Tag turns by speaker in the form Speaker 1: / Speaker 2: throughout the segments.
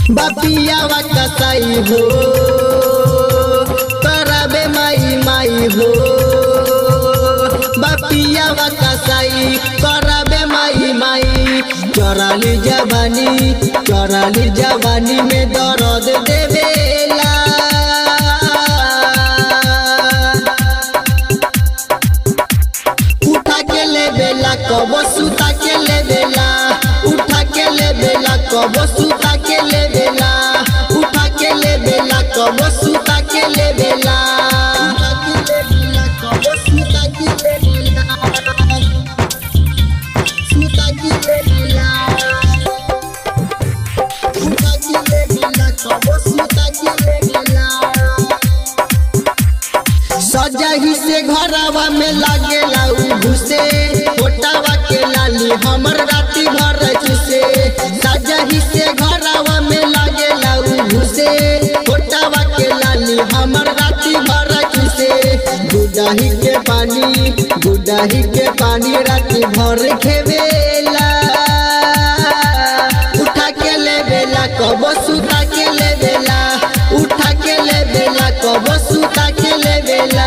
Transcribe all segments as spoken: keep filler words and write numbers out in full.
Speaker 1: बापियावा कसाई हो कराबे माई माई हो बापियावा कसाई कराबे माई माई चोराली जवानी चोराली जवानी में दर्द देवेला उठा के ले बेला कबो सुता के ले बेला उठा के ले बेला कबो सुता के ले बेला उठा के ले बेला कबो सुता के ले बेला सजाही से घरवा में लागेला घुसे फोटावा के लाली हमर राती भर चुसे सजाही से घरवा में लागेला घुसे फोटावा के लाली हमर राती भर चुसे गुडाही के पानी गुडाही के पानी राती भर खेवेला उठा के ले बेला कबो सुता के ले बेला उठा के ले बेला कबो सुता के ले बेला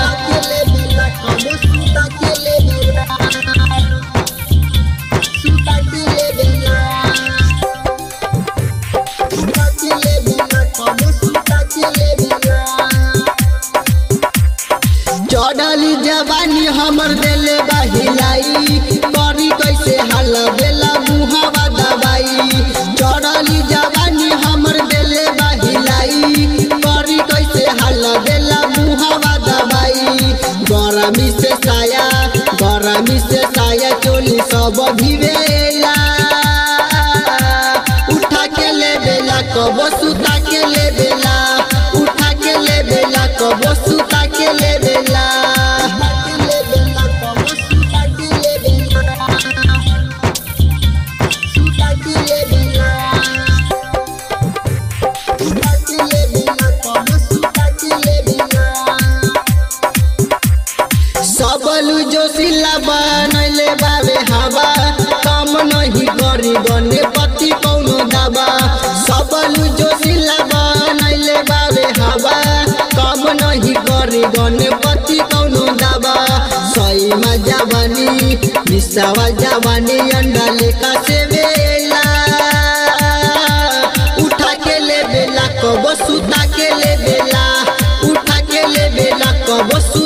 Speaker 1: चढ़ली जवानी हमर देले बहिलाई करी कैसे हाल बेला मुहावा दवाई चढ़ली जवानी हमर देले बहिलाई करी कैसे हाल बेला मुहावा दवाई गरमी से साया गरमी से साया चोली सब भिवेला उठा के ले बेला कबो सुता के ले बेला उठा के ले बेला कबो सुता के ले बेला सबलू जोशिला बनैले बावे हवा कम नहीं करी गने पति कौनो दबा सबलू जोशिला बनैले बावे हवा कम नहीं करी गने पति कौनो दबा सही में जवानी निसावा जवानी अंडा लेका से वेला उठा के ले बेला कबो सुता के ले बेला उठा के ले बेला कबो